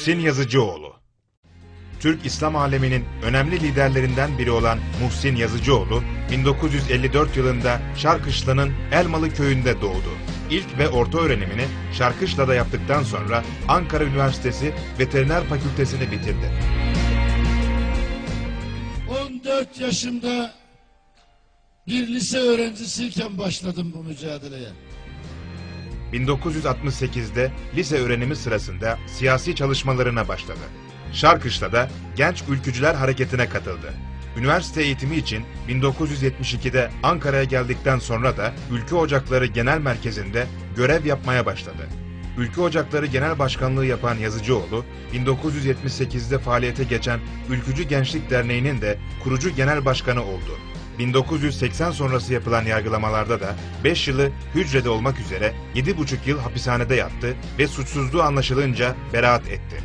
Muhsin Yazıcıoğlu. Türk İslam aleminin önemli liderlerinden biri olan Muhsin Yazıcıoğlu, 1954 yılında Şarkışla'nın Elmalı köyünde doğdu. İlk ve orta öğrenimini Şarkışla'da yaptıktan sonra Ankara Üniversitesi Veteriner Fakültesini bitirdi. 14 yaşında bir lise öğrencisiyken başladım bu mücadeleye. 1968'de lise öğrenimi sırasında siyasi çalışmalarına başladı. Şarkışla'da Genç Ülkücüler Hareketi'ne katıldı. Üniversite eğitimi için 1972'de Ankara'ya geldikten sonra da Ülkü Ocakları Genel Merkezi'nde görev yapmaya başladı. Ülkü Ocakları Genel Başkanlığı yapan Yazıcıoğlu, 1978'de faaliyete geçen Ülkücü Gençlik Derneği'nin de kurucu genel başkanı oldu. 1980 sonrası yapılan yargılamalarda da 5 yılı hücrede olmak üzere 7,5 yıl hapishanede yattı ve suçsuzluğu anlaşılınca beraat etti.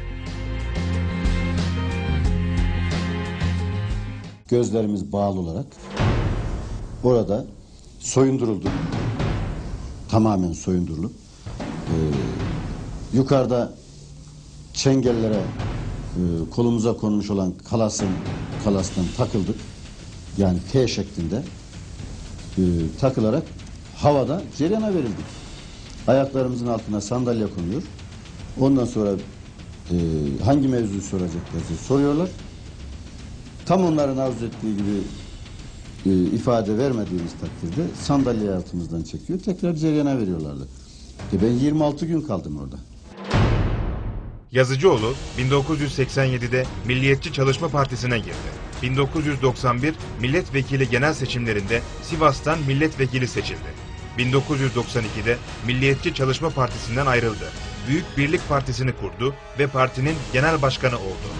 Gözlerimiz bağlı olarak orada soyundurulduk. Tamamen soyundurulup yukarıda çengellere kolumuza konmuş olan kalastan takıldık. Yani T şeklinde takılarak havada cereyana verildik. Ayaklarımızın altına sandalye konuyor. Ondan sonra hangi mevzuyu soracaklarsa soruyorlar. Tam onların arzu ettiği gibi ifade vermediğimiz takdirde sandalyeyi altımızdan çekiyor. Tekrar cereyana veriyorlardı. Ben 26 gün kaldım orada. Yazıcıoğlu 1987'de Milliyetçi Çalışma Partisi'ne girdi. 1991 milletvekili genel seçimlerinde Sivas'tan milletvekili seçildi. 1992'de Milliyetçi Çalışma Partisi'nden ayrıldı. Büyük Birlik Partisi'ni kurdu ve partinin genel başkanı oldu.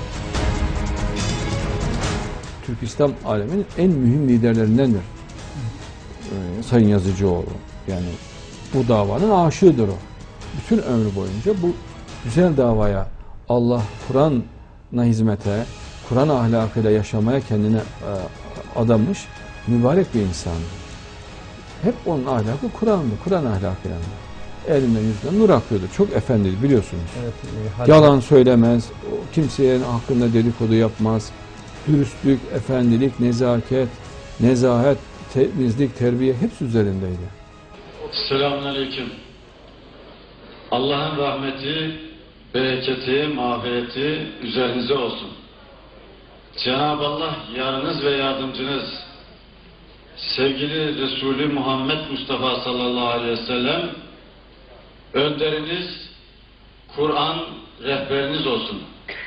Türk İslam aleminin en mühim liderlerindendir Sayın Yazıcıoğlu. Yani bu davanın aşığıdır o. Bütün ömrü boyunca bu güzel davaya, Allah, Kur'an'a hizmete, Kur'an ahlakıyla yaşamaya kendine adamış mübarek bir insan. Hep onun ahlakı Kur'an'dı, Kur'an ahlakıyla. Elinden yüzünden nur akıyordu. Çok efendiydi biliyorsunuz. Evet, yalan söylemez, kimsenin hakkında dedikodu yapmaz. Dürüstlük, efendilik, nezaket, nezahet, temizlik, terbiye hepsi üzerindeydi. Selamünaleyküm. Allah'ın rahmeti, bereketi, mağfireti üzerinize olsun. Cenab-ı Allah yarınız ve yardımcınız, sevgili Resulü Muhammed Mustafa sallallahu aleyhi ve sellem, önderiniz, Kur'an rehberiniz olsun.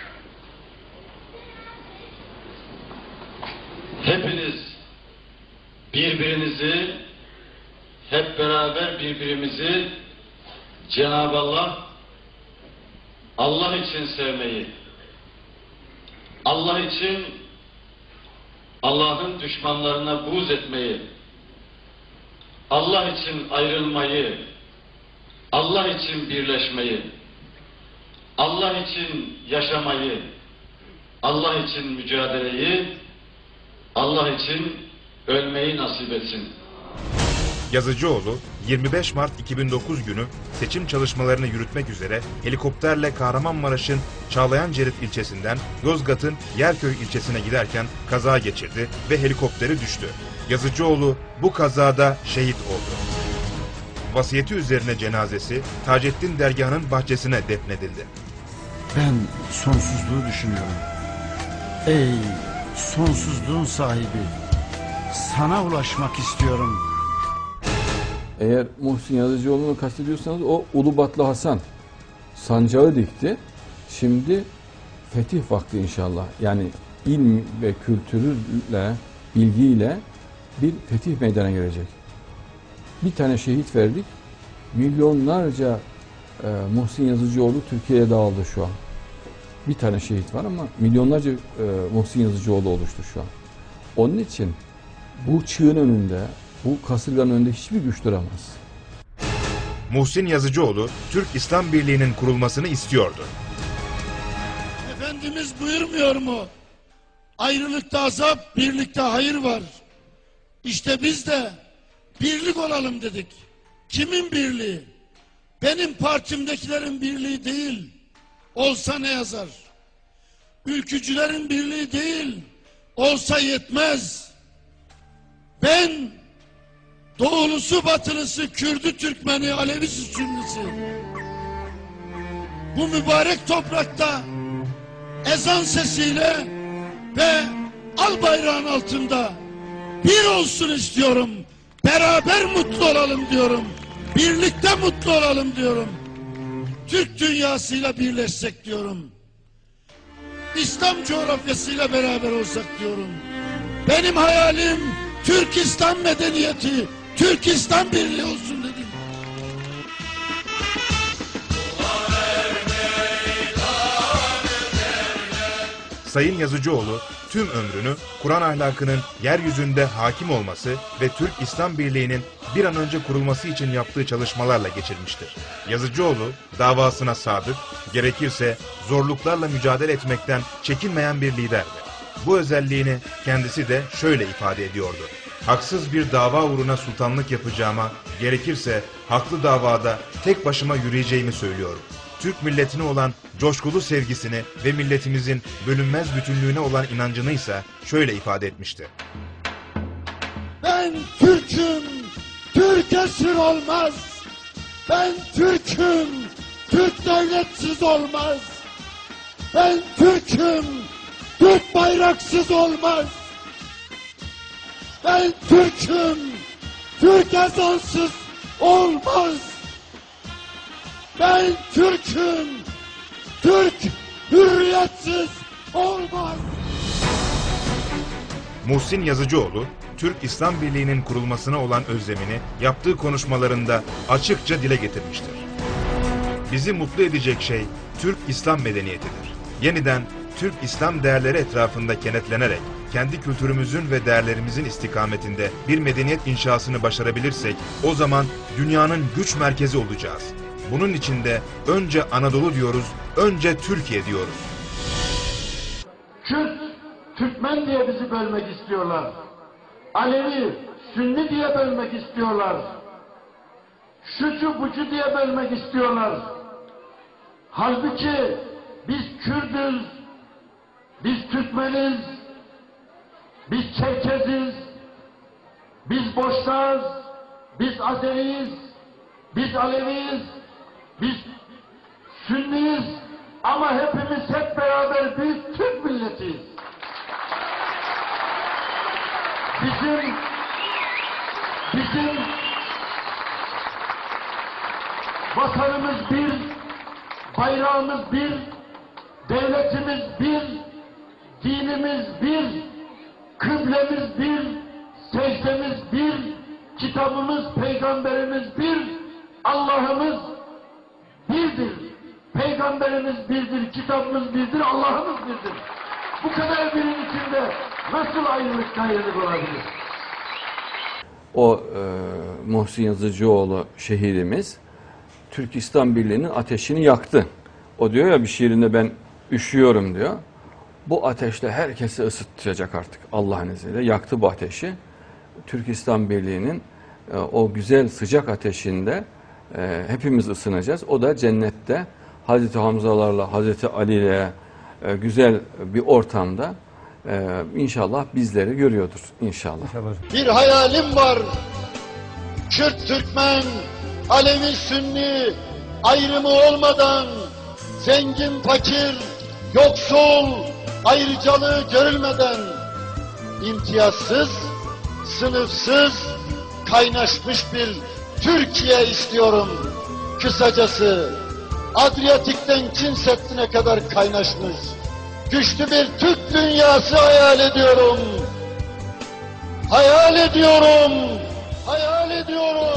Hepiniz birbirinizi, hep beraber birbirimizi Cenab-ı Allah için sevmeyi, Allah için Allah'ın düşmanlarına buğz etmeyi, Allah için ayrılmayı, Allah için birleşmeyi, Allah için yaşamayı, Allah için mücadeleyi, Allah için ölmeyi nasip etsin. Yazıcıoğlu 25 Mart 2009 günü seçim çalışmalarını yürütmek üzere helikopterle Kahramanmaraş'ın Çağlayanceret ilçesinden Yozgat'ın Yerköy ilçesine giderken kaza geçirdi ve helikopteri düştü. Yazıcıoğlu bu kazada şehit oldu. Vasiyeti üzerine cenazesi Taceddin Dergahı'nın bahçesine defnedildi. Ben sonsuzluğu düşünüyorum. Ey sonsuzluğun sahibi, sana ulaşmak istiyorum. Eğer Muhsin Yazıcıoğlu'nu kastediyorsanız o Ulubatlı Hasan sancağı dikti. Şimdi fetih vakti inşallah. Yani ilm ve kültürüyle, bilgiyle bir fetih meydana gelecek. Bir tane şehit verdik. Milyonlarca Muhsin Yazıcıoğlu Türkiye'ye dağıldı şu an. Bir tane şehit var ama milyonlarca Muhsin Yazıcıoğlu oluştu şu an. Onun için bu çığın önünde, bu kasırganın önünde hiçbir güç duramaz. Muhsin Yazıcıoğlu, Türk İslam Birliği'nin kurulmasını istiyordu. Efendimiz buyurmuyor mu? Ayrılıkta azap, birlikte hayır var. İşte biz de birlik olalım dedik. Kimin birliği? Benim partimdekilerin birliği değil. olsa ne yazar? Ülkücülerin birliği değil, olsa yetmez. Ben doğulusu, batılısı, Kürdü, Türkmeni, Alevisi, Sünnisi bu mübarek toprakta ezan sesiyle ve al bayrağın altında bir olsun istiyorum. Beraber mutlu olalım diyorum. Birlikte mutlu olalım diyorum. Türk dünyasıyla birleşsek diyorum. İslam coğrafyasıyla beraber olsak diyorum. Benim hayalim Türk İslam medeniyeti, Türk İslam birliği olsun dedim. Sayın Yazıcıoğlu tüm ömrünü Kur'an ahlakının yeryüzünde hakim olması ve Türk İslam Birliği'nin bir an önce kurulması için yaptığı çalışmalarla geçirmiştir. Yazıcıoğlu davasına sadık, gerekirse zorluklarla mücadele etmekten çekinmeyen bir liderdi. Bu özelliğini kendisi de şöyle ifade ediyordu. Haksız bir dava uğruna sultanlık yapacağıma, gerekirse haklı davada tek başıma yürüyeceğimi söylüyorum. Türk milletine olan coşkulu sevgisini ve milletimizin bölünmez bütünlüğüne olan inancını ise şöyle ifade etmişti. Ben Türk'üm, Türk esir olmaz. Ben Türk'üm, Türk devletsiz olmaz. Ben Türk'üm, Türk bayraksız olmaz. Ben Türk'üm, Türk ezansız olmaz. Ben Türk'üm, Türk hürriyetsiz olmaz. Muhsin Yazıcıoğlu, Türk İslam Birliği'nin kurulmasına olan özlemini yaptığı konuşmalarında açıkça dile getirmiştir. Bizi mutlu edecek şey Türk İslam medeniyetidir. Yeniden Türk İslam değerleri etrafında kenetlenerek kendi kültürümüzün ve değerlerimizin istikametinde bir medeniyet inşasını başarabilirsek o zaman dünyanın güç merkezi olacağız. Bunun için de önce Anadolu diyoruz, önce Türkiye diyoruz. Kürt, Türkmen diye bizi bölmek istiyorlar. Alevi, Sünni diye bölmek istiyorlar. Şucu bucu diye bölmek istiyorlar. Halbuki biz Kürdüz, biz Türkmeniz, biz Çerkeziz, biz Boşnağız, biz Azeriyiz, biz Aleviyiz, biz Sünniyiz ama hepimiz hep beraber büyük Türk milletiyiz. Bizim vatanımız bir, bayrağımız bir, devletimiz bir, dinimiz bir, kıblemiz bir, secdemiz bir, kitabımız, peygamberimiz bir, Allah'ımız birdir. Peygamberimiz birdir, kitabımız birdir, Allah'ımız birdir. Bu kadar birin içinde nasıl ayrılık gayrılık olabilir? O Muhsin Yazıcıoğlu şehidimiz Türk İslam Birliği'nin ateşini yaktı. O diyor ya bir şiirinde ben üşüyorum diyor. Bu ateşle herkesi ısıtacak artık Allah'ın izniyle. Yaktı bu ateşi. Türk İslam Birliği'nin o güzel sıcak ateşinde hepimiz ısınacağız. O da cennette Hazreti Hamzalarla, Hazreti Ali'yle güzel bir ortamda inşallah bizleri görüyordur inşallah. Bir hayalim var. Kürt, Türkmen, Alevi, Sünni ayrımı olmadan zengin, fakir, yoksul ayrıcalığı görülmeden imtiyazsız, sınıfsız kaynaşmış bir Türkiye istiyorum. Kısacası Adriyatik'ten Çin Seddi'ne kadar kaynaşmış güçlü bir Türk dünyası hayal ediyorum. Hayal ediyorum. Hayal ediyorum.